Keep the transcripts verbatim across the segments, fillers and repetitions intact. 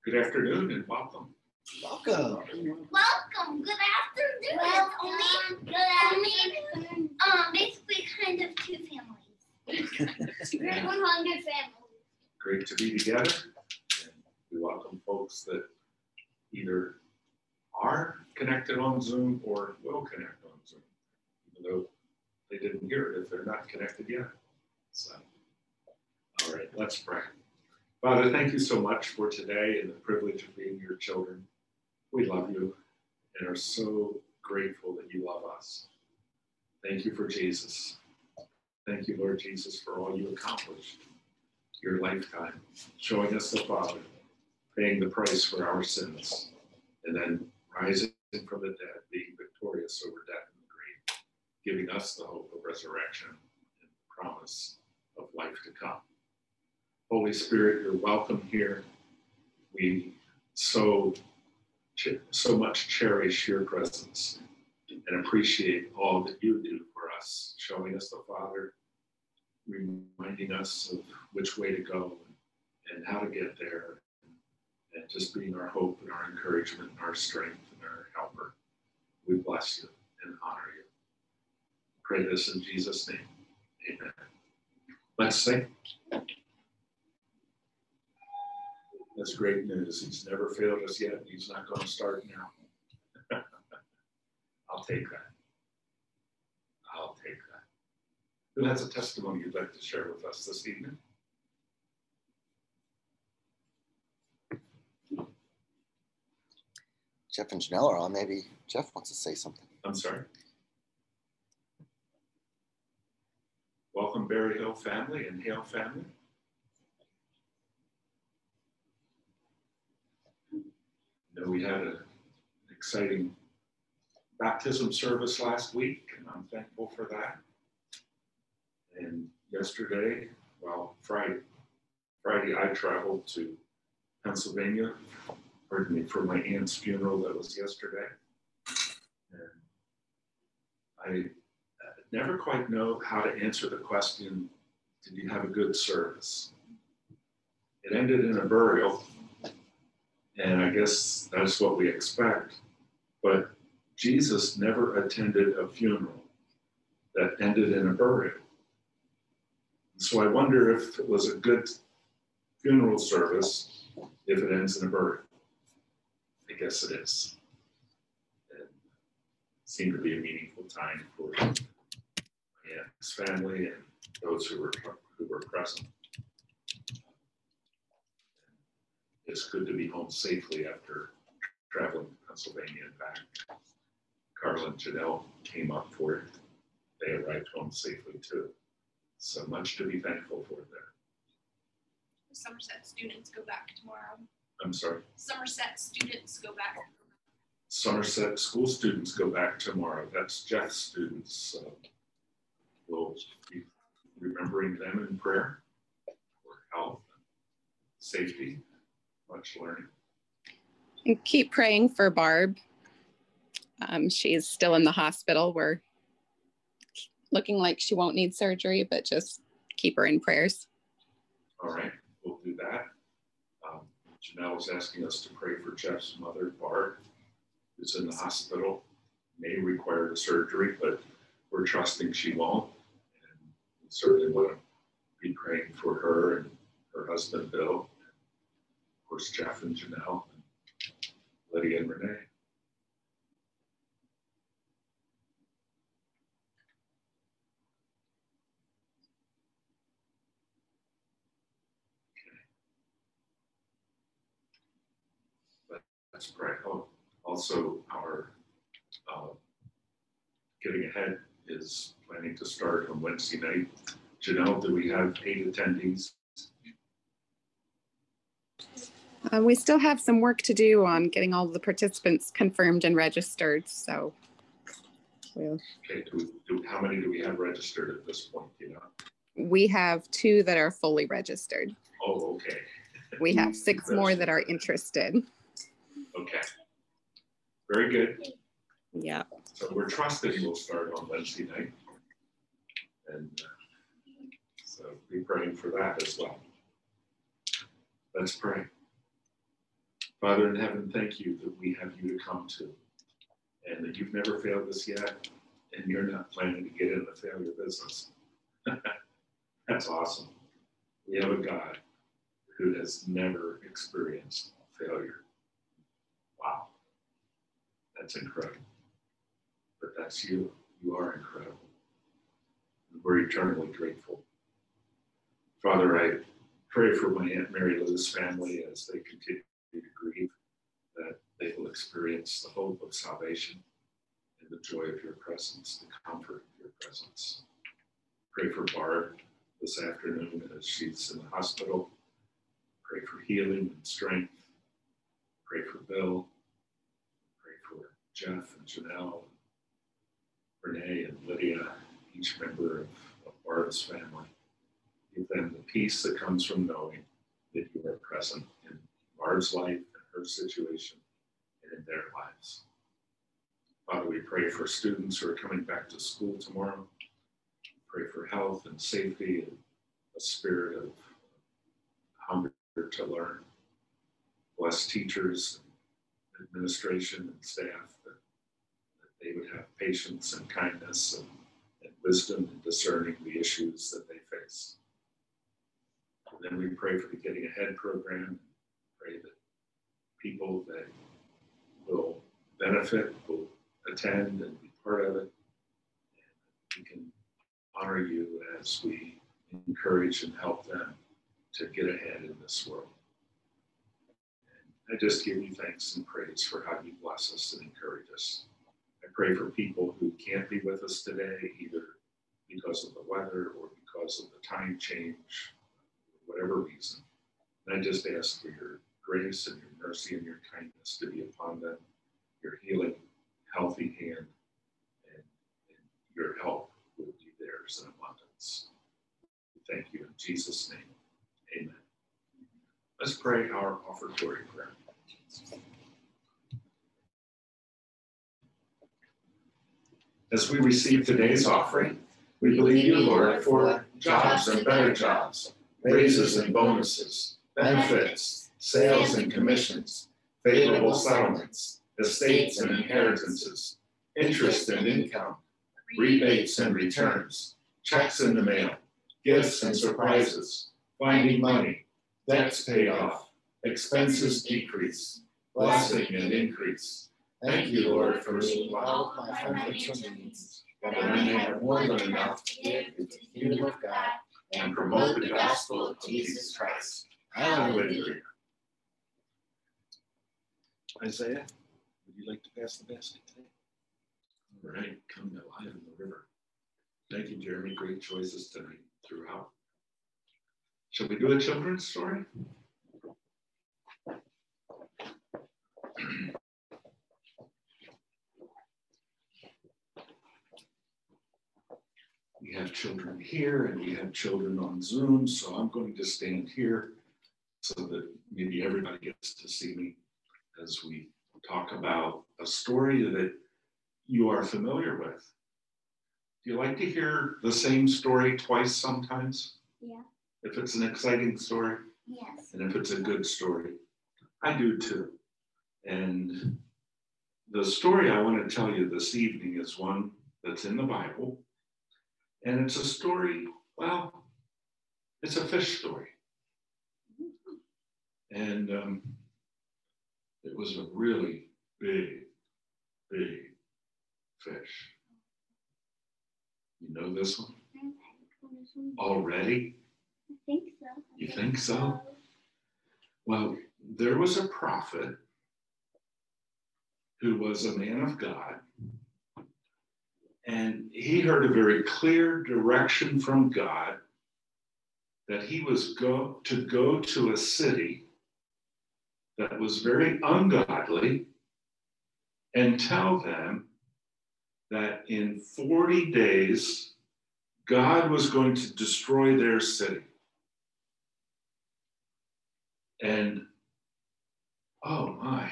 Good afternoon and welcome. Welcome. Welcome. Good afternoon. Well, only, good afternoon. Um, basically, kind of two families. We're one hundred families. Great to be together. And we welcome folks that either are connected on Zoom or will connect on Zoom, even though they didn't hear it if they're not connected yet. So, all right, let's pray. Father, thank you so much for today and the privilege of being your children. We love you and are so grateful that you love us. Thank you for Jesus. Thank you, Lord Jesus, for all you accomplished, your lifetime, showing us the Father, paying the price for our sins, and then rising from the dead, being victorious over death and the grave, giving us the hope of resurrection and the promise of life to come. Holy Spirit, you're welcome here. We so, so much cherish your presence and appreciate all that you do for us, showing us the Father, reminding us of which way to go and, and how to get there, and just being our hope and our encouragement and our strength and our helper. We bless you and honor you. Pray this in Jesus' name. Amen. Let's sing. That's great news. He's never failed us yet. He's not going to start now. I'll take that. I'll take that. Who has a testimony you'd like to share with us this evening? Jeff and Janelle are on. Maybe Jeff wants to say something. I'm sorry. Welcome, Berry Hill family and Hale family. You know, we had a, an exciting baptism service last week, and I'm thankful for that. And yesterday, well, Friday, Friday I traveled to Pennsylvania, pardon me, for my aunt's funeral that was yesterday. And I never quite know how to answer the question, did you have a good service? It ended in a burial, and I guess that's what we expect. But Jesus never attended a funeral that ended in a burial. So I wonder if it was a good funeral service if it ends in a burial. I guess it is. And it seemed to be a meaningful time for my aunt's family and those who were who were present. It's good to be home safely after traveling to Pennsylvania and back. Carl and Janelle came up for it. They arrived home safely too. So much to be thankful for there. The Somerset students go back tomorrow. I'm sorry? Somerset students go back. Somerset school students go back tomorrow. That's Jeff's students. So we'll be remembering them in prayer for health and safety, much learning. And keep praying for Barb. Um, she's still in the hospital. We're looking like she won't need surgery, but just keep her in prayers. All right, we'll do that. Um, Janelle was asking us to pray for Jeff's mother, Barb, who's in the hospital, may require surgery, but we're trusting she won't. And we certainly want to be praying for her and her husband, Bill, and of course, Jeff and Janelle, and Lydia and Renee. Let's pray. Oh, also, our uh, Getting Ahead is planning to start on Wednesday night. Janelle, do we have eight attendees? Uh, we still have some work to do on getting all the participants confirmed and registered. So, we'll... okay. Do, do, how many do we have registered at this point? You know, we have two that are fully registered. Oh, okay. We have six more that are interested. Okay. Very good. Yeah. So we're trusting we'll start on Wednesday night. And uh, so be praying for that as well. Let's pray. Father in heaven, thank you that we have you to come to, and that you've never failed us yet, and you're not planning to get in the failure business. That's awesome. We have a God who has never experienced failure. Wow. That's incredible. But that's you. You are incredible. And we're eternally grateful. Father, I pray for my Aunt Mary Lou's family as they continue to grieve, that they will experience the hope of salvation and the joy of your presence, the comfort of your presence. Pray for Barb this afternoon as she's in the hospital. Pray for healing and strength. Pray for Bill. Pray for Jeff and Janelle, Renee and Lydia, each member of, of Barb's family. Give them the peace that comes from knowing that you are present in Barb's life and her situation and in their lives. Father, we pray for students who are coming back to school tomorrow. Pray for health and safety and a spirit of hunger to learn. Bless teachers, and administration, and staff, that, that they would have patience and kindness and, and wisdom in discerning the issues that they face. And then we pray for the Getting Ahead program. Pray that people that will benefit will attend and be part of it. And we can honor you as we encourage and help them to get ahead in this world. And I just give you thanks and praise for how you bless us and encourage us. I pray for people who can't be with us today, either because of the weather or because of the time change, whatever reason. And I just ask for your grace and your mercy and your kindness to be upon them, your healing, healthy hand, and, and your help will be theirs in abundance. Thank you in Jesus' name. Amen. Let's pray our offertory prayer. As we receive today's offering, we believe you, Lord, for jobs and better jobs, raises and bonuses, benefits, sales and commissions, favorable settlements, estates and inheritances, interest and income, rebates and returns, checks in the mail, gifts and surprises, finding money, debts paid off, expenses decrease, blessing and increase. Thank you, Lord, for meeting all of my financial needs, that I may have more than enough to give to the kingdom of God and promote the gospel of Jesus Christ. Hallelujah. Isaiah, would you like to pass the basket today? All right, come to live in the river. Thank you, Jeremy. Great choices tonight throughout. Shall we do a children's story? We have children here and we have children on Zoom, so I'm going to stand here so that maybe everybody gets to see me as we talk about a story that you are familiar with. Do you like to hear the same story twice sometimes? Yeah. If it's an exciting story? Yes. And if it's a good story? I do too. And the story I want to tell you this evening is one that's in the Bible. And it's a story, well, it's a fish story. And um, it was a really big, big fish. You know this one? Already? I think so. I You think think so? Well, there was a prophet who was a man of God. And he heard a very clear direction from God that he was go, to go to a city that was very ungodly and tell them that in forty days, God was going to destroy their city. And, oh my,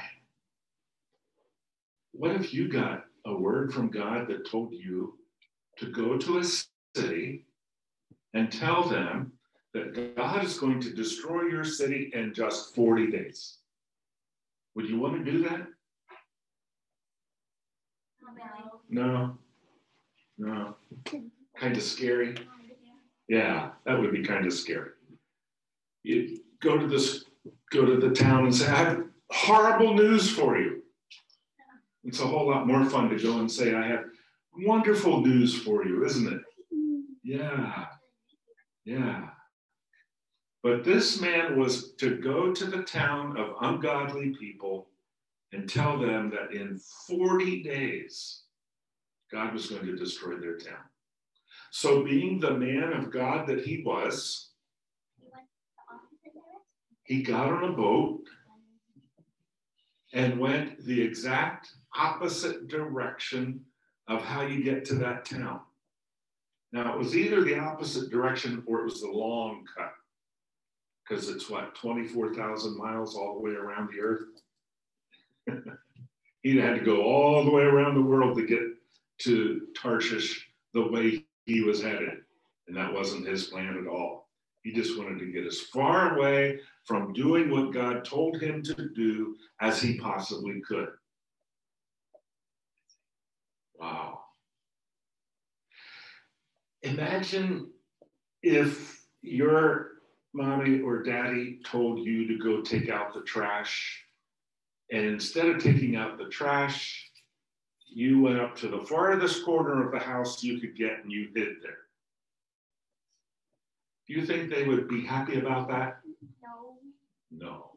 what if you got a word from God that told you to go to a city and tell them that God is going to destroy your city in just forty days? Would you want to do that? No. No. Kind of scary. Yeah, that would be kind of scary. You go to this, go to the town and say, I have horrible news for you. It's a whole lot more fun to go and say, I have wonderful news for you, isn't it? Yeah, yeah. But this man was to go to the town of ungodly people and tell them that in forty days, God was going to destroy their town. So being the man of God that he was, he got on a boat and went the exact opposite direction of how you get to that town. Now, it was either the opposite direction or it was the long cut, because it's what, twenty-four thousand miles all the way around the earth? He had to go all the way around the world to get to Tarshish the way he was headed. And that wasn't his plan at all. He just wanted to get as far away from doing what God told him to do as he possibly could. Wow. Imagine if your mommy or daddy told you to go take out the trash, and instead of taking out the trash, you went up to the farthest corner of the house you could get and you hid there. Do you think they would be happy about that? No. No.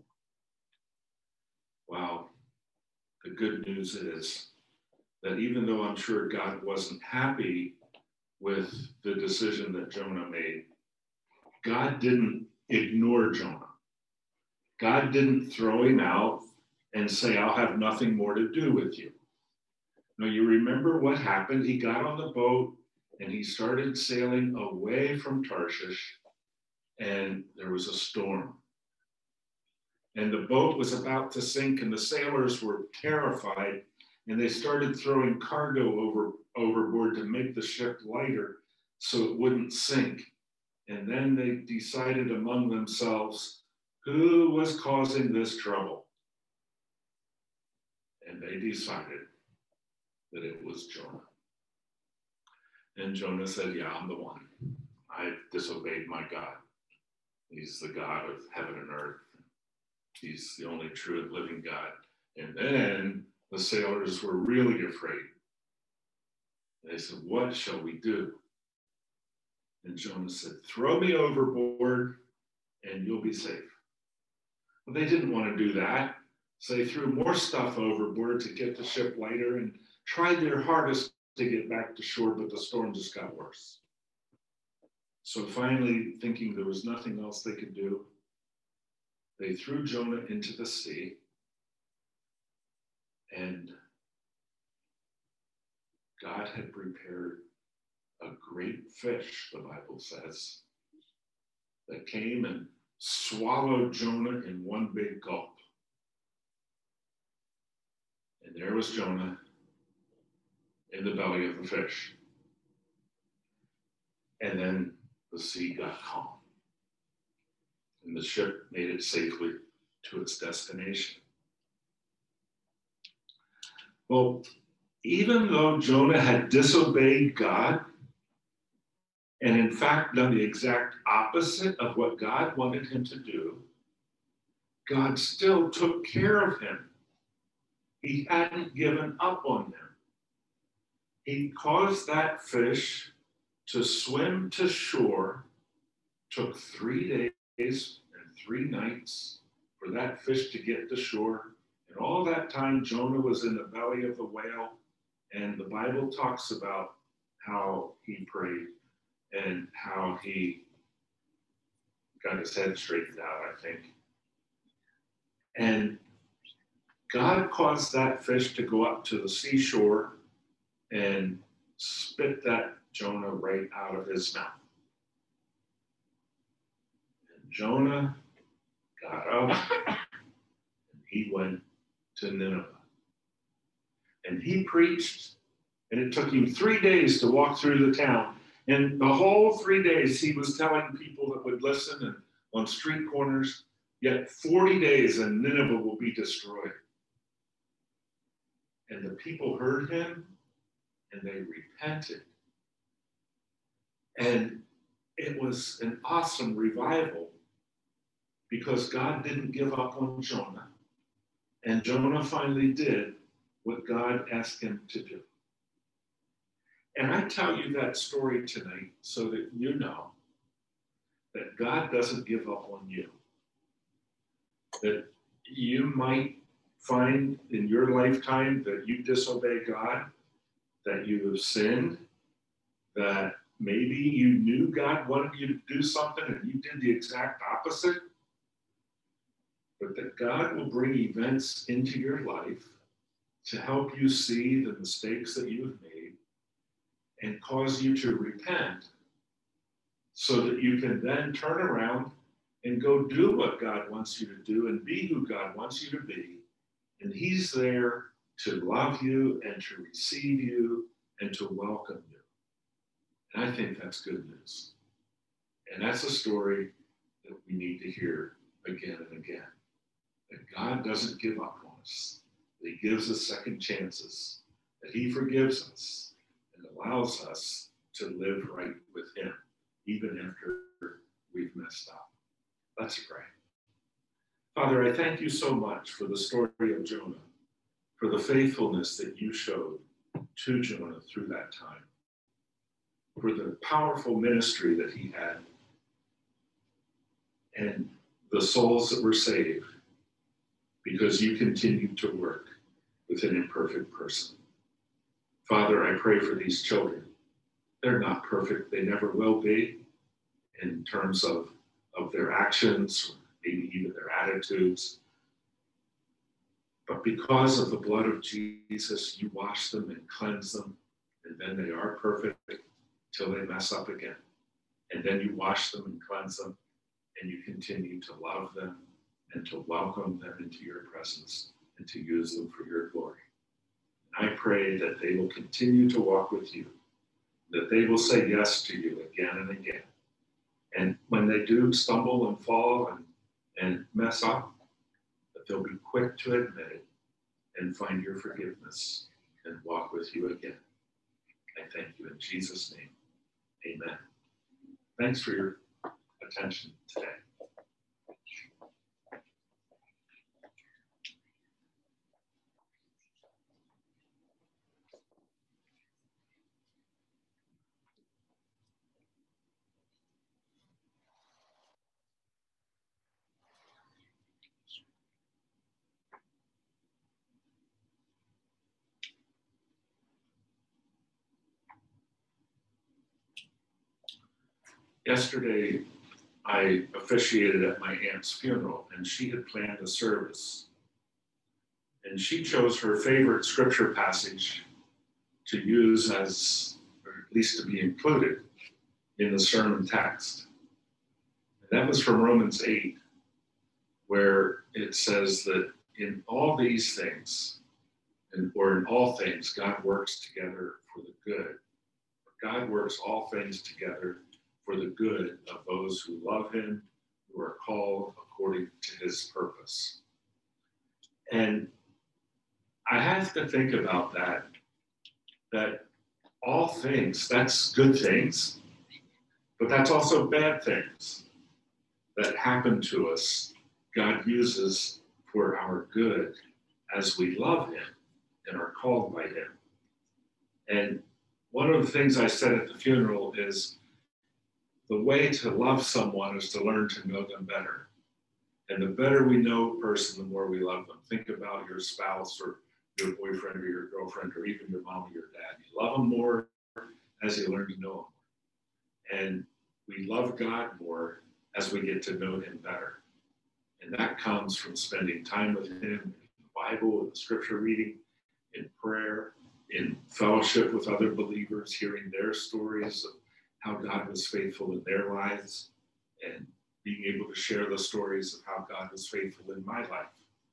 Well, the good news is that even though I'm sure God wasn't happy with the decision that Jonah made, God didn't ignore Jonah. God didn't throw him out and say, I'll have nothing more to do with you. Now, you remember what happened? He got on the boat and he started sailing away from Tarshish, and there was a storm. And the boat was about to sink, and the sailors were terrified, and they started throwing cargo over, overboard to make the ship lighter so it wouldn't sink. And then they decided among themselves who was causing this trouble. And they decided that it was Jonah. And Jonah said, yeah, I'm the one. I've disobeyed my God. He's the God of heaven and earth. He's the only true and living God. And then the sailors were really afraid. They said, what shall we do? And Jonah said, throw me overboard and you'll be safe. Well, they didn't want to do that. So they threw more stuff overboard to get the ship lighter and tried their hardest to get back to shore, but the storm just got worse. So finally, thinking there was nothing else they could do, they threw Jonah into the sea, and God had prepared a great fish, the Bible says, that came and swallowed Jonah in one big gulp. And there was Jonah in the belly of the fish. And then the sea got calm. And the ship made it safely to its destination. Well, even though Jonah had disobeyed God, and in fact done the exact opposite of what God wanted him to do, God still took care of him. He hadn't given up on him. He caused that fish to swim to shore. Took three days and three nights for that fish to get to shore. And all that time, Jonah was in the belly of the whale. And the Bible talks about how he prayed and how he got his head straightened out, I think. And God caused that fish to go up to the seashore and spit that Jonah right out of his mouth. And Jonah got up and he went to Nineveh. And he preached, and it took him three days to walk through the town. And the whole three days he was telling people that would listen and on street corners, yet forty days and Nineveh will be destroyed. And the people heard him and they repented. And it was an awesome revival because God didn't give up on Jonah. And Jonah finally did what God asked him to do. And I tell you that story tonight so that you know that God doesn't give up on you. That you might find in your lifetime that you disobey God, that you have sinned, that maybe you knew God wanted you to do something and you did the exact opposite, but that God will bring events into your life to help you see the mistakes that you have made and cause you to repent so that you can then turn around and go do what God wants you to do and be who God wants you to be. And he's there to love you and to receive you and to welcome you. And I think that's good news. And that's a story that we need to hear again and again. That God doesn't give up on us. That he gives us second chances. That he forgives us and allows us to live right with him, even after we've messed up. Let's pray. Father, I thank you so much for the story of Jonah, for the faithfulness that you showed to Jonah through that time, for the powerful ministry that he had, and the souls that were saved because you continued to work with an imperfect person. Father, I pray for these children. They're not perfect. They never will be in terms of, of their actions, or maybe even their attitudes. But because of the blood of Jesus, you wash them and cleanse them, and then they are perfect till they mess up again. And then you wash them and cleanse them, and you continue to love them and to welcome them into your presence and to use them for your glory. And I pray that they will continue to walk with you, that they will say yes to you again and again. And when they do stumble and fall and, and mess up, that they'll be quick to admit it and find your forgiveness and walk with you again. I thank you in Jesus' name. Amen. Thanks for your attention today. Yesterday, I officiated at my aunt's funeral, and she had planned a service. And she chose her favorite scripture passage to use as, or at least to be included in the sermon text. And that was from Romans eight, where it says that in all these things, and, or in all things, God works together for the good. God works all things together for the good of those who love him, who are called according to his purpose. And I have to think about that, that all things, that's good things, but that's also bad things that happen to us. God uses for our good as we love him and are called by him. And one of the things I said at the funeral is, the way to love someone is to learn to know them better. And the better we know a person, the more we love them. Think about your spouse or your boyfriend or your girlfriend or even your mom or your dad. You love them more as you learn to know them. And we love God more as we get to know him better. And that comes from spending time with him in the Bible, in the scripture reading, in prayer, in fellowship with other believers, hearing their stories of how God was faithful in their lives, and being able to share the stories of how God was faithful in my life.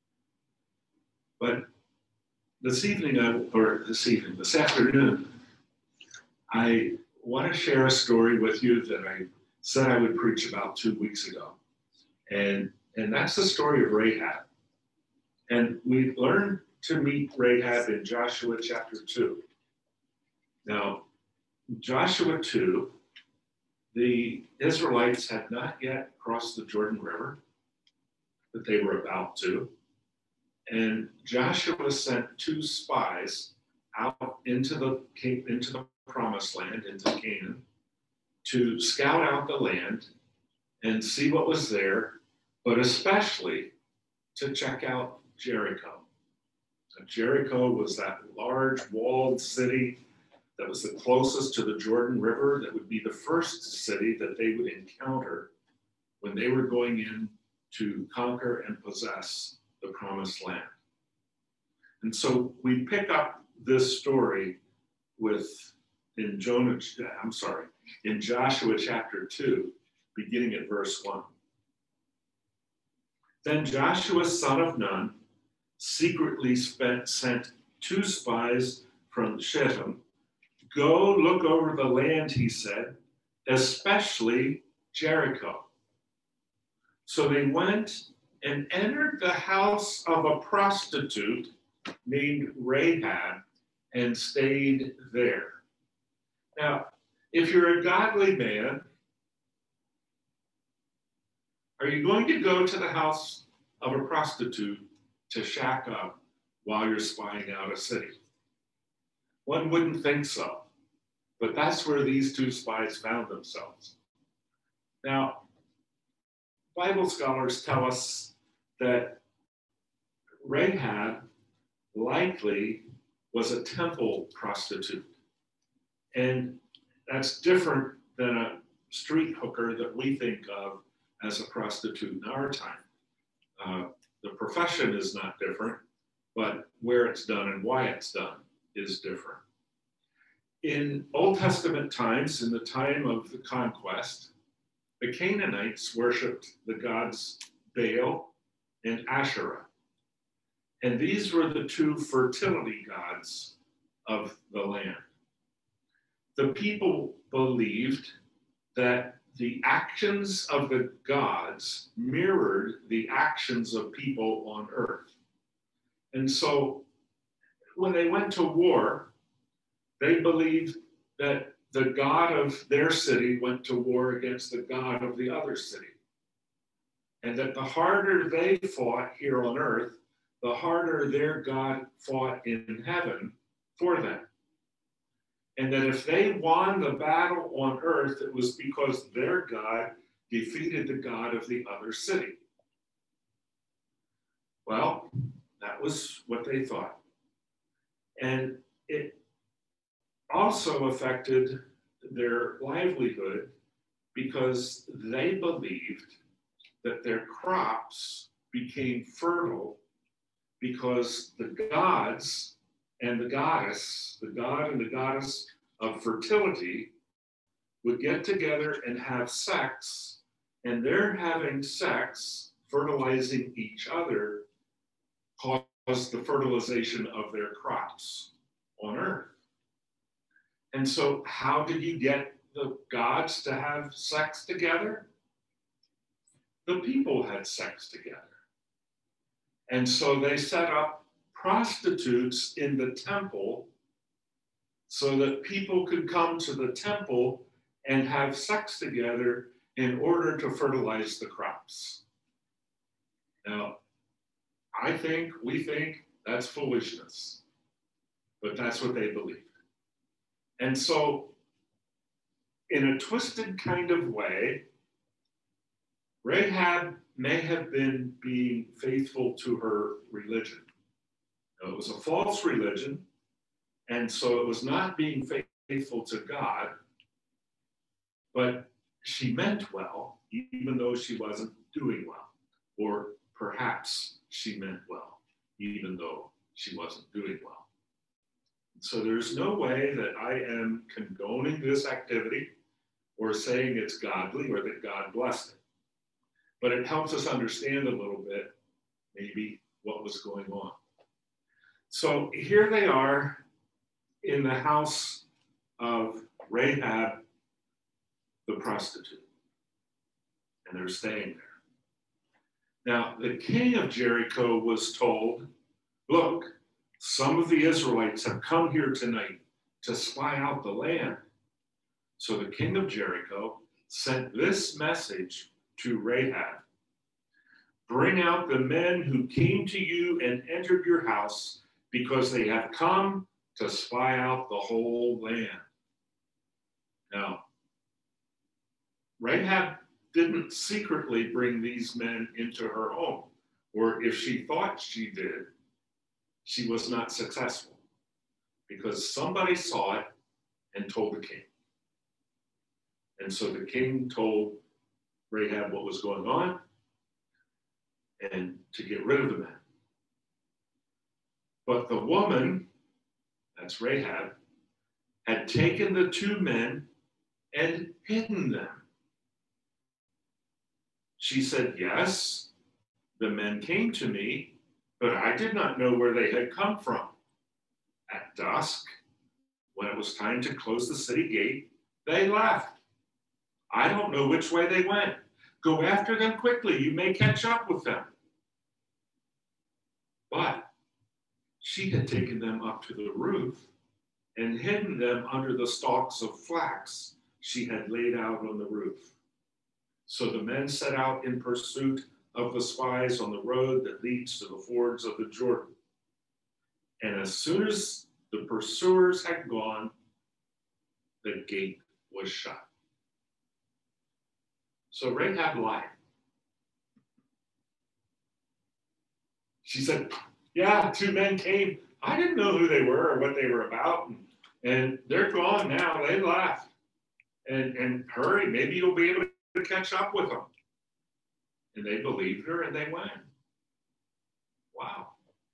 But this evening, I, or this evening, this afternoon, I want to share a story with you that I said I would preach about two weeks ago. And, and that's the story of Rahab. And we learned to meet Rahab in Joshua chapter two. Now, Joshua two, the Israelites had not yet crossed the Jordan River, but they were about to. And Joshua sent two spies out into the, into the promised land, into Canaan, to scout out the land and see what was there, but especially to check out Jericho. Now, Jericho was that large walled city that was the closest to the Jordan River, that would be the first city that they would encounter when they were going in to conquer and possess the promised land. And so we pick up this story with, in Jonah, I'm sorry, in Joshua chapter two, beginning at verse one. Then Joshua, son of Nun, secretly spent, sent two spies from Shittim. Go look over the land, he said, especially Jericho. So they went and entered the house of a prostitute named Rahab and stayed there. Now, if you're a godly man, are you going to go to the house of a prostitute to shack up while you're spying out a city? One wouldn't think so, but that's where these two spies found themselves. Now, Bible scholars tell us that Rahab likely was a temple prostitute. And that's different than a street hooker that we think of as a prostitute in our time. Uh, the profession is not different, but where it's done and why it's done is different. In Old Testament times, in the time of the conquest, the Canaanites worshipped the gods Baal and Asherah. And these were the two fertility gods of the land. The people believed that the actions of the gods mirrored the actions of people on earth. And so when they went to war, they believed that the god of their city went to war against the god of the other city. And that the harder they fought here on earth, the harder their God fought in heaven for them. And that if they won the battle on earth, it was because their God defeated the God of the other city. Well, that was what they thought. And it also affected their livelihood because they believed that their crops became fertile because the gods and the goddess, the god and the goddess of fertility, would get together and have sex, and their having sex, fertilizing each other, caused the fertilization of their crops on earth. And so how did you get the gods to have sex together? The people had sex together. And so they set up prostitutes in the temple so that people could come to the temple and have sex together in order to fertilize the crops. Now, I think, we think that's foolishness, but that's what they believed. And so, in a twisted kind of way, Rahab may have been being faithful to her religion. Now, it was a false religion, and so it was not being faithful to God, but she meant well, even though she wasn't doing well. Or perhaps she meant well, even though she wasn't doing well. So there's no way that I am condoning this activity or saying it's godly or that God blessed it. But it helps us understand a little bit, maybe, what was going on. So here they are in the house of Rahab, the prostitute, and they're staying there. Now, the king of Jericho was told, look, some of the Israelites have come here tonight to spy out the land. So the king of Jericho sent this message to Rahab. Bring out the men who came to you and entered your house, because they have come to spy out the whole land. Now, Rahab didn't secretly bring these men into her home, or if she thought she did, she was not successful, because somebody saw it and told the king. And so the king told Rahab what was going on and to get rid of the men. But the woman, that's Rahab, had taken the two men and hidden them. She said, yes, the men came to me, but I did not know where they had come from. At dusk, when it was time to close the city gate, they left. I don't know which way they went. Go after them quickly. You may catch up with them. But she had taken them up to the roof and hidden them under the stalks of flax she had laid out on the roof. So the men set out in pursuit of the spies on the road that leads to the fords of the Jordan. And as soon as the pursuers had gone, the gate was shut. So Rahab lied. She said, yeah, two men came. I didn't know who they were or what they were about. And, and they're gone now. They left. And, and hurry, maybe you'll be able to catch up with them. And they believed her and they went. Wow.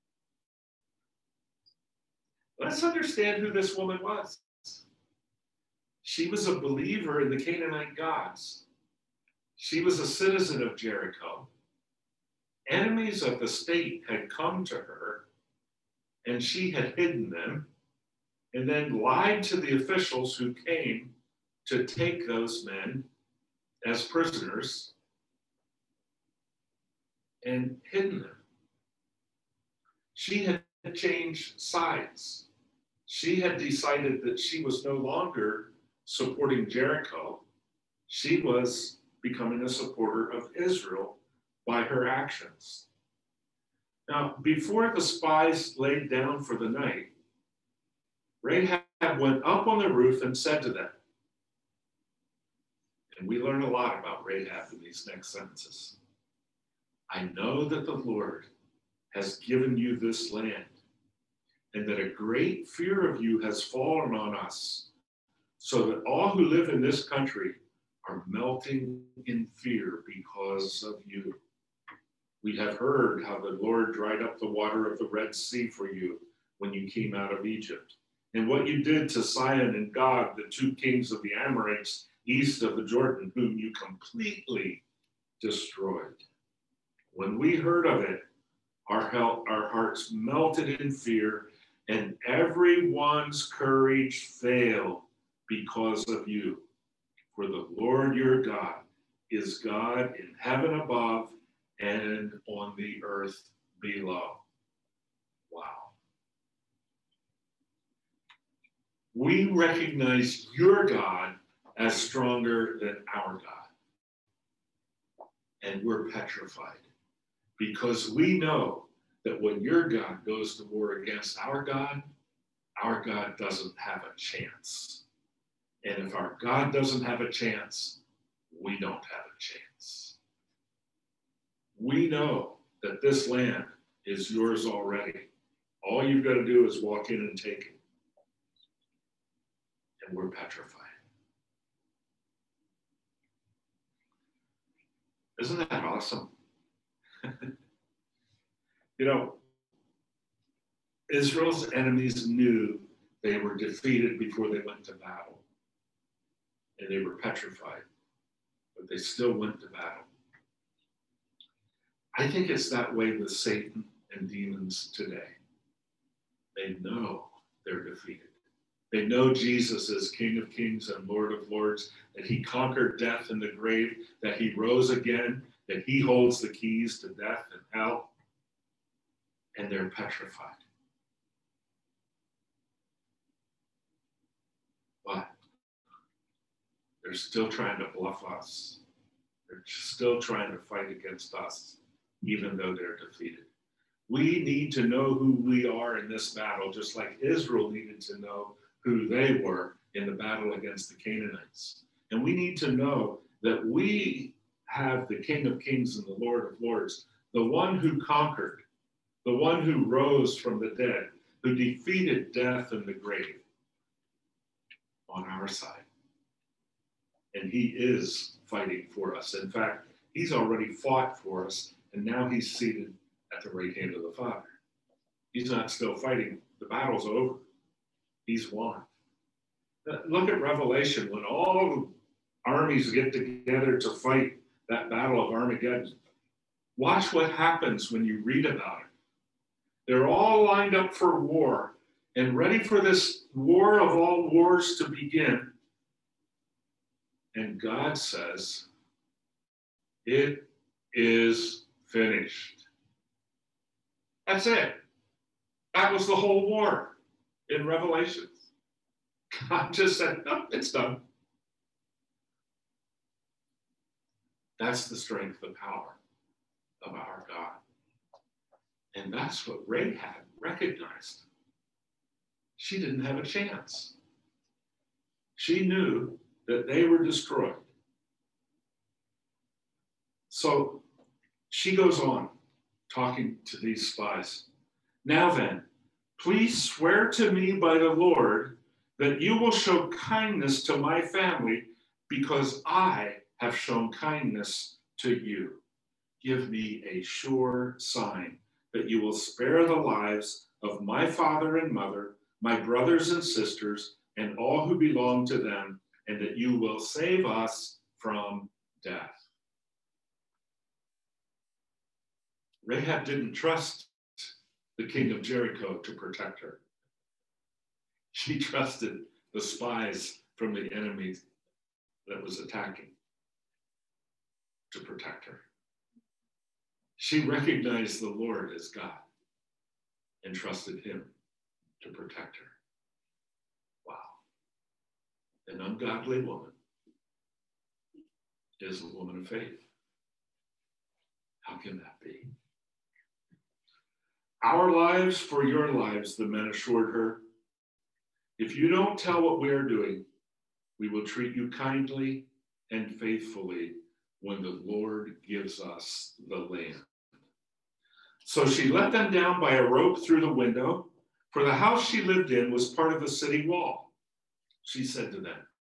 Let's understand who this woman was. She was a believer in the Canaanite gods. She was a citizen of Jericho. Enemies of the state had come to her, and she had hidden them, and then lied to the officials who came to take those men as prisoners and hidden them. She had changed sides. She had decided that she was no longer supporting Jericho. She was becoming a supporter of Israel by her actions. Now, before the spies laid down for the night, Rahab went up on the roof and said to them, and we learn a lot about Rahab in these next sentences, I know that the Lord has given you this land, and that a great fear of you has fallen on us, so that all who live in this country are melting in fear because of you. We have heard how the Lord dried up the water of the Red Sea for you when you came out of Egypt, and what you did to Sihon and Og, the two kings of the Amorites east of the Jordan, whom you completely destroyed. When we heard of it, our, hel- our hearts melted in fear, and everyone's courage failed because of you. For the Lord your God is God in heaven above and on the earth below. Wow. We recognize your God as stronger than our God. And we're petrified because we know that when your God goes to war against our God, our God doesn't have a chance. And if our God doesn't have a chance, we don't have a chance. We know that this land is yours already. All you've got to do is walk in and take it. And we're petrified. Isn't that awesome? You know, Israel's enemies knew they were defeated before they went to battle. And they were petrified, but they still went to battle. I think it's that way with Satan and demons today. They know they're defeated. They know Jesus is King of Kings and Lord of Lords, that he conquered death and the grave, that he rose again, that he holds the keys to death and hell, and they're petrified. they're still trying to bluff us. They're still trying to fight against us, even though they're defeated. We need to know who we are in this battle, just like Israel needed to know who they were in the battle against the Canaanites. And we need to know that we have the King of Kings and the Lord of Lords, the one who conquered, the one who rose from the dead, who defeated death and the grave on our side. And he is fighting for us. In fact, he's already fought for us, and now he's seated at the right hand of the Father. He's not still fighting. The battle's over. He's won. Look at Revelation, when all armies get together to fight that battle of Armageddon. Watch what happens when you read about it. They're all lined up for war and ready for this war of all wars to begin. And God says, it is finished. That's it. That was the whole war in Revelation. God just said, no, it's done. That's the strength, the power of our God. And that's what Rahab recognized. She didn't have a chance. She knew that they were destroyed. So she goes on talking to these spies. Now then, please swear to me by the Lord that you will show kindness to my family because I have shown kindness to you. Give me a sure sign that you will spare the lives of my father and mother, my brothers and sisters, and all who belong to them, and that you will save us from death. Rahab didn't trust the king of Jericho to protect her. She trusted the spies from the enemy that was attacking to protect her. She recognized the Lord as God and trusted him to protect her. Wow. An ungodly woman is a woman of faith. How can that be? Our lives for your lives, the men assured her. If you don't tell what we are doing, we will treat you kindly and faithfully when the Lord gives us the land. So she let them down by a rope through the window, for the house she lived in was part of the city wall. She said to them,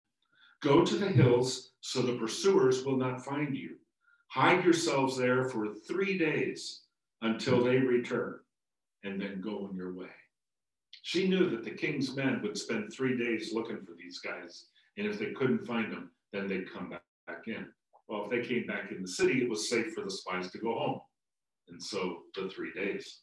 go to the hills so the pursuers will not find you. Hide yourselves there for three days until they return, and then go on your way. She knew that the king's men would spend three days looking for these guys, and if they couldn't find them, then they'd come back, back in. Well, if they came back in the city, it was safe for the spies to go home. And so the three days.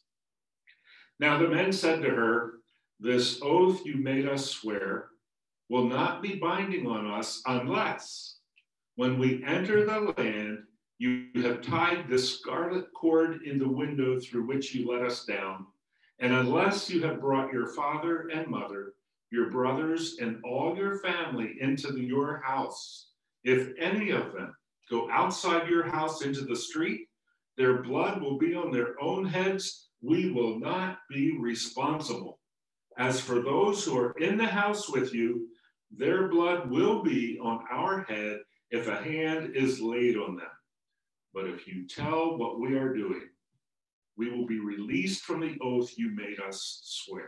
Now the men said to her, this oath you made us swear will not be binding on us unless, when we enter the land, you have tied the scarlet cord in the window through which you let us down, and unless you have brought your father and mother, your brothers, and all your family into the, your house. If any of them go outside your house into the street, their blood will be on their own heads. We will not be responsible. As for those who are in the house with you, their blood will be on our head if a hand is laid on them. But if you tell what we are doing, we will be released from the oath you made us swear.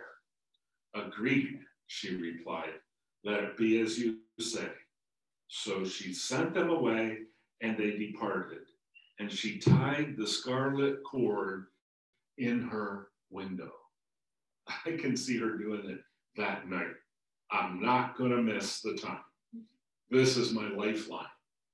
Agreed, she replied. Let it be as you say. So she sent them away, and they departed. And she tied the scarlet cord in her window. I can see her doing it that night. I'm not going to miss the time. This is my lifeline.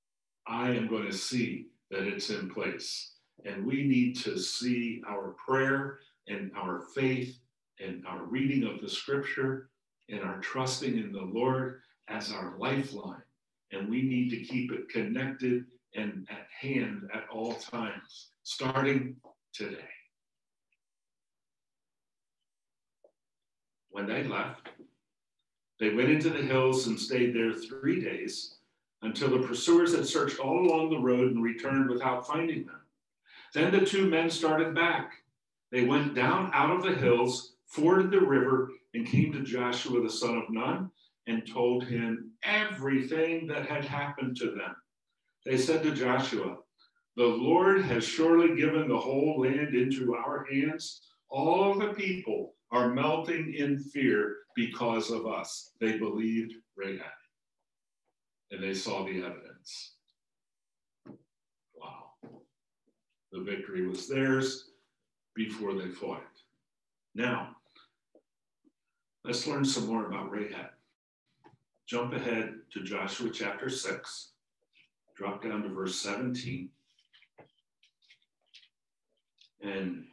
I am going to see that it's in place. And we need to see our prayer and our faith and our reading of the scripture and our trusting in the Lord as our lifeline. And we need to keep it connected and at hand at all times, starting today. When they left, they went into the hills and stayed there three days until the pursuers had searched all along the road and returned without finding them. Then the two men started back. They went down out of the hills, forded the river, and came to Joshua the son of Nun and told him everything that had happened to them. They said to Joshua, "The Lord has surely given the whole land into our hands. All of the people are melting in fear because of us." They believed Rahab, and they saw the evidence. Wow. The victory was theirs before they fought it. Now, let's learn some more about Rahab. Jump ahead to Joshua chapter six. Drop down to verse seventeen. And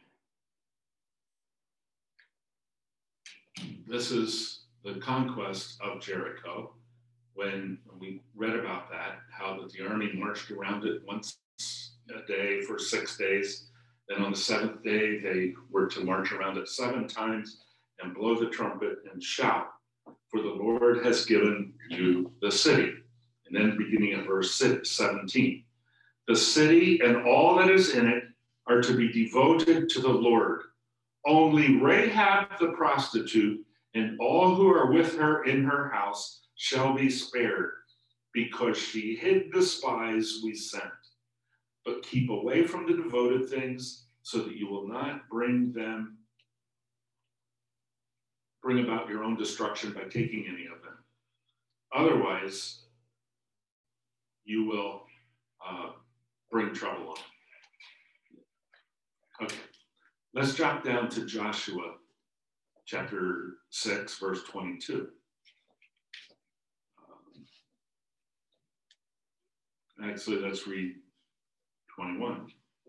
this is the conquest of Jericho. When we read about that, how that the army marched around it once a day for six days. Then on the seventh day, they were to march around it seven times and blow the trumpet and shout, "For the Lord has given you the city." And then beginning at verse seventeen, "The city and all that is in it are to be devoted to the Lord. Only Rahab the prostitute and all who are with her in her house shall be spared, because she hid the spies we sent. But keep away from the devoted things, so that you will not bring them, bring about your own destruction by taking any of them. Otherwise, you will uh, bring trouble on." Okay, let's drop down to Joshua chapter six, verse twenty-two. Um, actually, let's read twenty-one.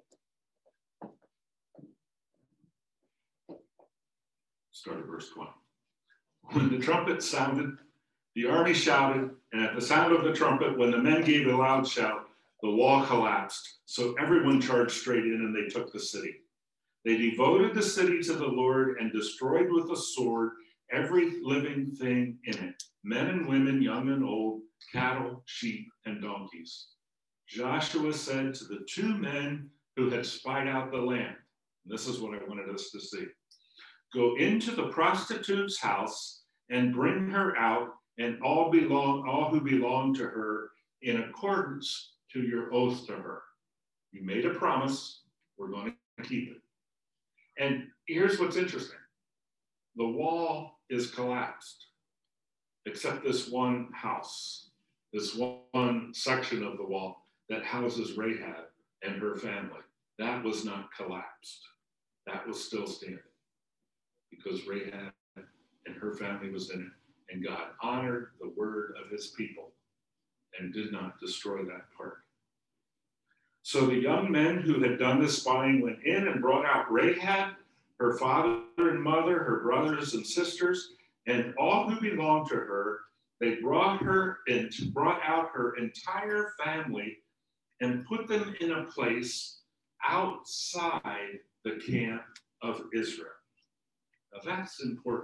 Start at verse twenty. "When the trumpet sounded, the army shouted, and at the sound of the trumpet, when the men gave a loud shout, the wall collapsed. So everyone charged straight in, and they took the city. They devoted the city to the Lord and destroyed with the sword every living thing in it, men and women, young and old, cattle, sheep, and donkeys. Joshua said to the two men who had spied out the land," and this is what I wanted us to see, "Go into the prostitute's house and bring her out, and all belong, all who belong to her, in accordance to your oath to her. You made a promise, we're going to keep it." And here's what's interesting. The wall is collapsed, except this one house, this one section of the wall that houses Rahab and her family. That was not collapsed. That was still standing, because Rahab and her family was in it, and God honored the word of his people and did not destroy that part. So the young men who had done the spying went in and brought out Rahab, her father and mother, her brothers and sisters, and all who belonged to her. They brought her and brought out her entire family and put them in a place outside the camp of Israel. Now that's important.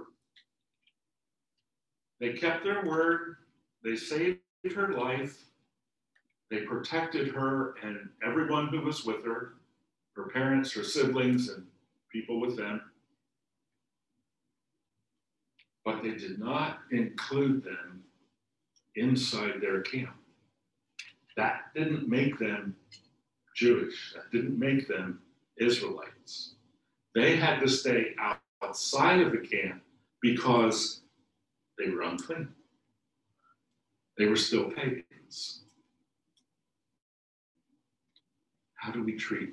They kept their word. They saved her life. They protected her and everyone who was with her, her parents, her siblings, and people with them. But they did not include them inside their camp. That didn't make them Jewish. That didn't make them Israelites. They had to stay outside of the camp because they were unclean. They were still pagans. How do we treat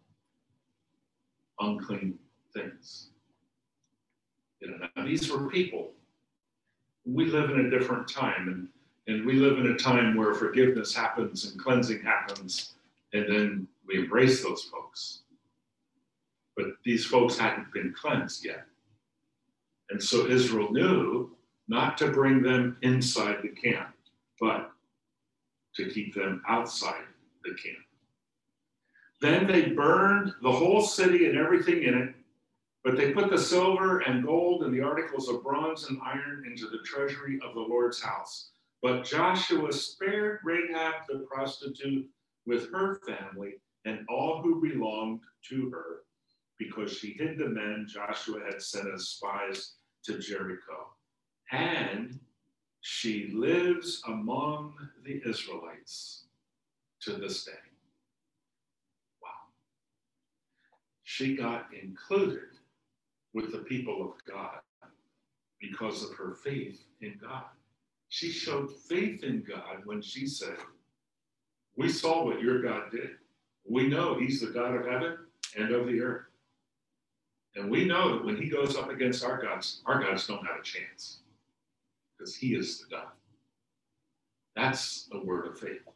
unclean things? You know, now these were people. We live in a different time, and, and we live in a time where forgiveness happens and cleansing happens, and then we embrace those folks. But these folks hadn't been cleansed yet. And so Israel knew not to bring them inside the camp, but to keep them outside the camp. Then they burned the whole city and everything in it, but they put the silver and gold and the articles of bronze and iron into the treasury of the Lord's house. But Joshua spared Rahab the prostitute with her family and all who belonged to her, because she hid the men Joshua had sent as spies to Jericho. And she lives among the Israelites to this day. Wow. She got included with the people of God because of her faith in God. She showed faith in God when she said, we saw what your God did. We know he's the God of heaven and of the earth. And we know that when he goes up against our gods, our gods don't have a chance, because he is the God. That's a word of faith.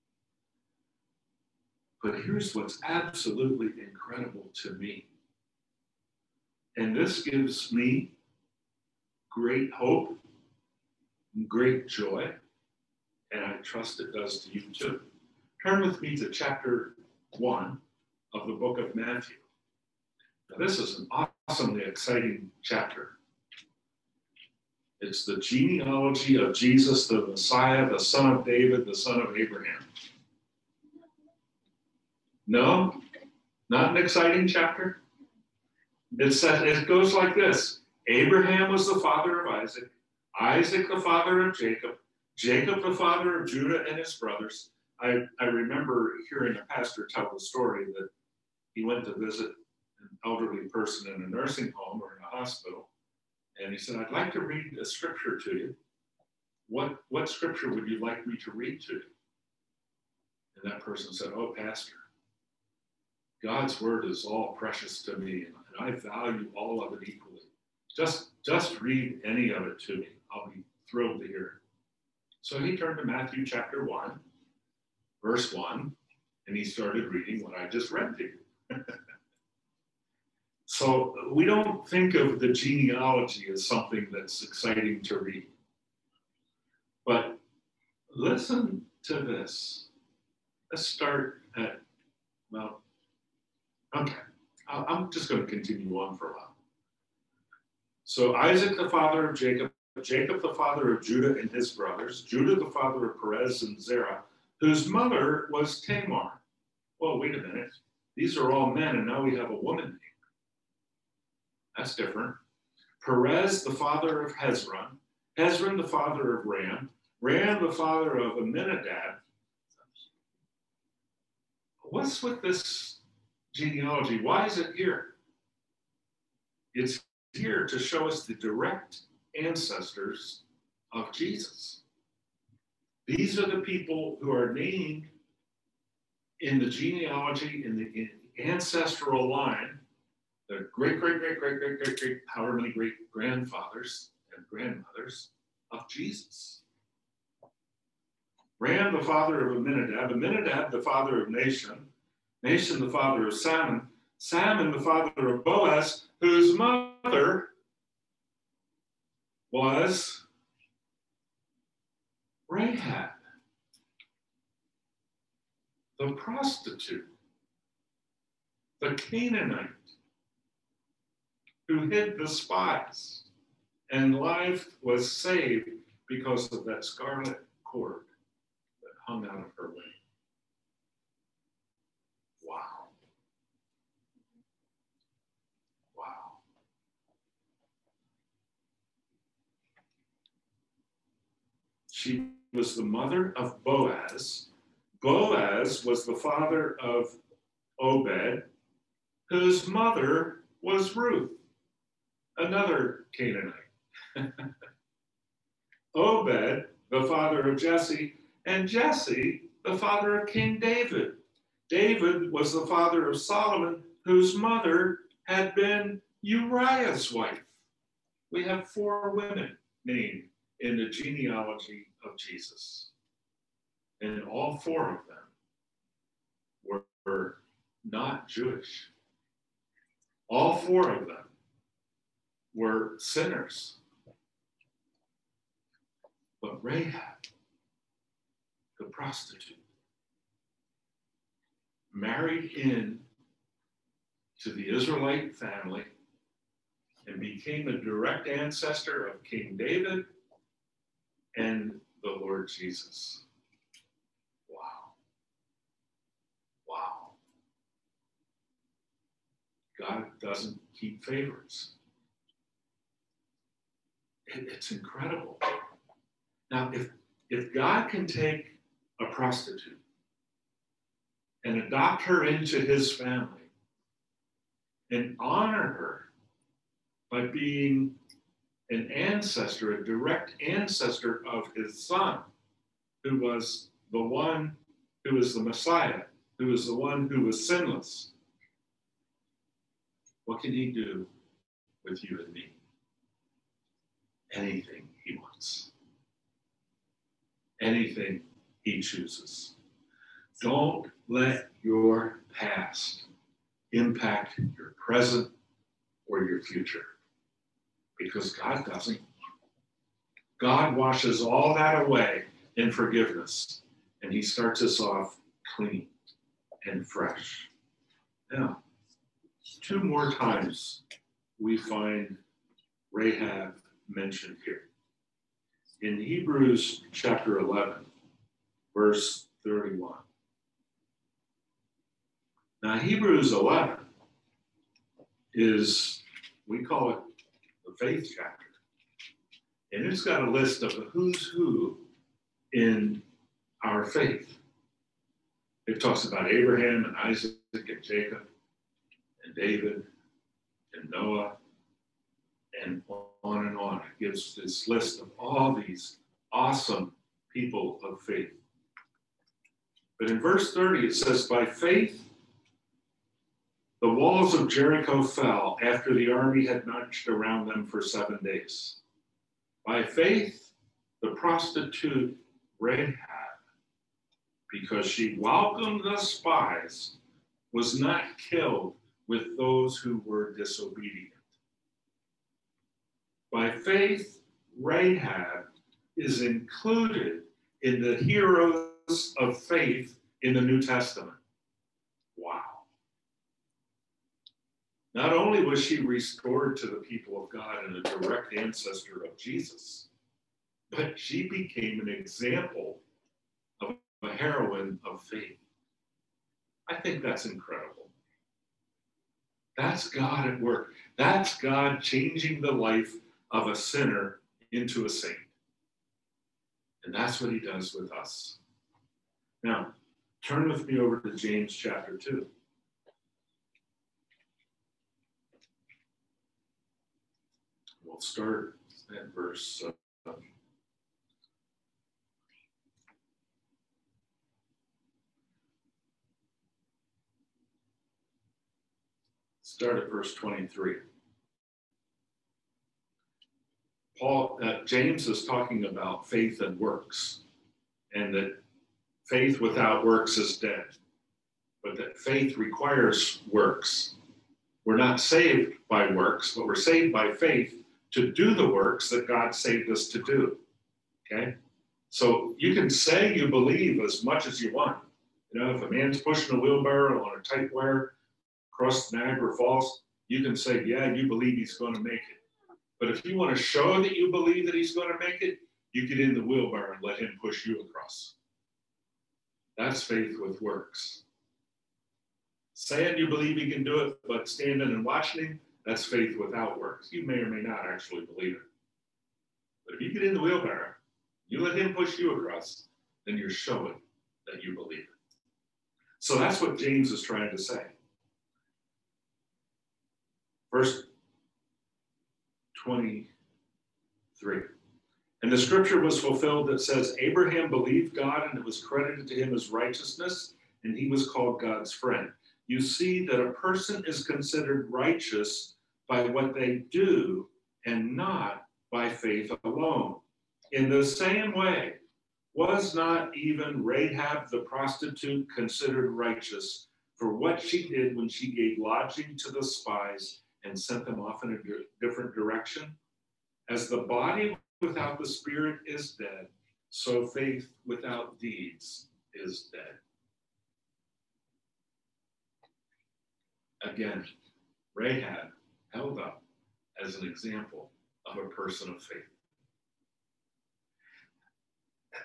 But here's what's absolutely incredible to me. And this gives me great hope, great joy, and I trust it does to you too. Turn with me to chapter one of the book of Matthew. Now, this is an awesomely exciting chapter. It's the genealogy of Jesus, the Messiah, the son of David, the son of Abraham. No? Not an exciting chapter? It says, it goes like this. Abraham was the father of Isaac, Isaac the father of Jacob, Jacob the father of Judah and his brothers. I, I remember hearing a pastor tell the story that he went to visit an elderly person in a nursing home or in a hospital. And he said, I'd like to read a scripture to you. What, what scripture would you like me to read to you? And that person said, oh, Pastor, God's word is all precious to me, and I value all of it equally. Just, just read any of it to me. I'll be thrilled to hear it. So he turned to Matthew chapter one, verse one, and he started reading what I just read to you. So we don't think of the genealogy as something that's exciting to read. But listen to this. Let's start at, well, okay. I'm just going to continue on for a while. So Isaac, the father of Jacob, Jacob, the father of Judah and his brothers, Judah, the father of Perez and Zerah, whose mother was Tamar. Well, wait a minute. These are all men, and now we have a woman name. That's different. Perez, the father of Hezron, Hezron, the father of Ram, Ram, the father of Amminadab. What's with this genealogy? Why is it here? It's here to show us the direct ancestors of Jesus. These are the people who are named in the genealogy, in the in ancestral line, the great, great, great, great, great, great, great, however many great grandfathers and grandmothers of Jesus. Ram, the father of Amminadab, Amminadab, the father of Nahshon, Nahshon, the father of Salmon, Salmon, the father of Boaz, whose mother was Rahab, the prostitute, the Canaanite, who hid the spies, and life was saved because of that scarlet cord that hung out of her leg. Wow. Wow. She was the mother of Boaz. Boaz was the father of Obed, whose mother was Ruth, another Canaanite. Obed, the father of Jesse, and Jesse, the father of King David. David was the father of Solomon, whose mother had been Uriah's wife. We have four women named in the genealogy of Jesus. And all four of them were, were not Jewish. All four of them were sinners. But Rahab, the prostitute, married in to the Israelite family and became a direct ancestor of King David and the Lord Jesus. Wow. Wow. God doesn't keep favorites. It, it's incredible. Now, if, if God can take a prostitute and adopt her into his family and honor her by being an ancestor, a direct ancestor of his son, who was the one who is the Messiah, who is the one who was sinless, what can he do with you and me? Anything he wants. Anything he chooses. Don't let your past impact your present or your future, because God doesn't. God washes all that away in forgiveness, and he starts us off clean and fresh. Now, two more times we find Rahab mentioned here. In Hebrews chapter eleven, verse thirty-one. Now, Hebrews eleven is, we call it the faith chapter. And it's got a list of the who's who in our faith. It talks about Abraham and Isaac and Jacob and David and Noah and on and on. It gives this list of all these awesome people of faith. But in verse thirty, it says, by faith, the walls of Jericho fell after the army had marched around them for seven days. By faith, the prostitute Rahab, because she welcomed the spies, was not killed with those who were disobedient. By faith, Rahab is included in the heroes of faith in the New Testament. Wow. Not only was she restored to the people of God and a direct ancestor of Jesus, but she became an example of a heroine of faith. I think that's incredible. That's God at work. That's God changing the life of a sinner into a saint. And that's what he does with us. Now, turn with me over to James chapter two. We'll start at verse uh, start at verse twenty-three. Paul, uh, James is talking about faith and works, and that faith without works is dead, but that faith requires works. We're not saved by works, but we're saved by faith to do the works that God saved us to do, okay? So you can say you believe as much as you want. You know, if a man's pushing a wheelbarrow on a tight wire across Niagara Falls, you can say, yeah, you believe he's going to make it. But if you want to show that you believe that he's going to make it, you get in the wheelbarrow and let him push you across. That's faith with works. Saying you believe he can do it, but standing and watching him, that's faith without works. You may or may not actually believe it. But if you get in the wheelbarrow, you let him push you across, then you're showing that you believe it. So that's what James is trying to say. Verse twenty-three. And the scripture was fulfilled that says, Abraham believed God and it was credited to him as righteousness, and he was called God's friend. You see that a person is considered righteous by what they do and not by faith alone. In the same way, was not even Rahab the prostitute considered righteous for what she did when she gave lodging to the spies and sent them off in a different direction? As the body without the spirit is dead, so faith without deeds is dead. Again, Rahab held up as an example of a person of faith.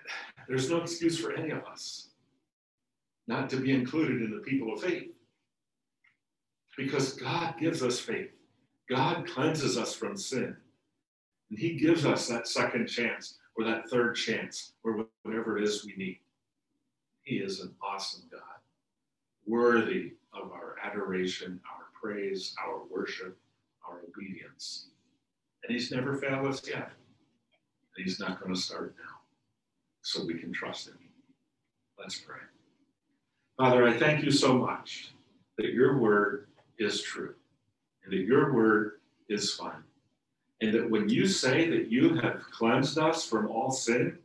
There's no excuse for any of us not to be included in the people of faith. Because God gives us faith. God cleanses us from sin. And he gives us that second chance or that third chance or whatever it is we need. He is an awesome God, worthy of our adoration, our praise, our worship, our obedience. And he's never failed us yet. And he's not going to start now. So we can trust him. Let's pray. Father, I thank you so much that your word is true and that your word is fine. And that when you say that you have cleansed us from all sin,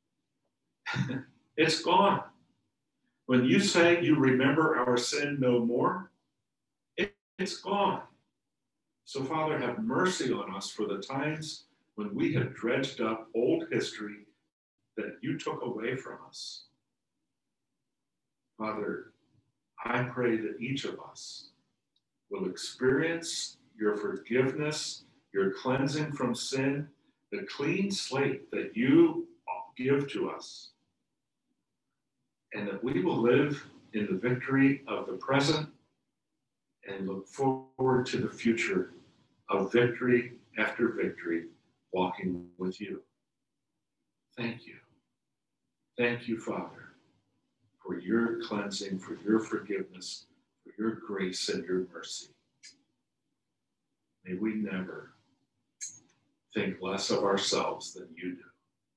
it's gone. When you say you remember our sin no more, it, it's gone. So, Father, have mercy on us for the times when we have dredged up old history that you took away from us. Father, I pray that each of us will experience your forgiveness, your cleansing from sin, the clean slate that you give to us, and that we will live in the victory of the present and look forward to the future of victory after victory, walking with you. Thank you. Thank you, Father, for your cleansing, for your forgiveness, for your grace and your mercy. May we never think less of ourselves than you do.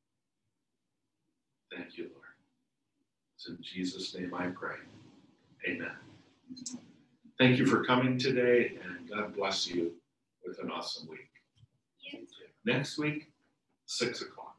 Thank you, Lord. It's in Jesus' name I pray. Amen. Thank you for coming today, and God bless you with an awesome week. Next week, six o'clock.